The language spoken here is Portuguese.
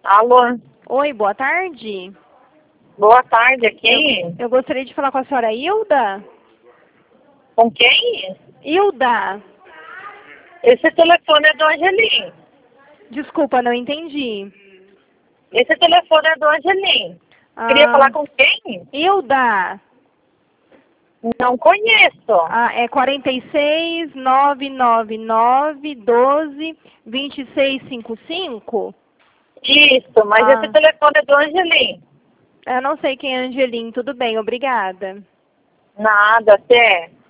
Alô? Oi, boa tarde. Boa tarde, aqui. Eu gostaria de falar com a senhora Hilda. Com quem? Hilda, Esse telefone é do Angelim. desculpa, não entendi. Esse telefone é do Angelim. Queria falar com quem? Hilda, Não conheço. é 46 999 12 2655? Isso, mas esse telefone é do Angelim. Eu não sei quem é Angelim, tudo bem, obrigada. Nada, até.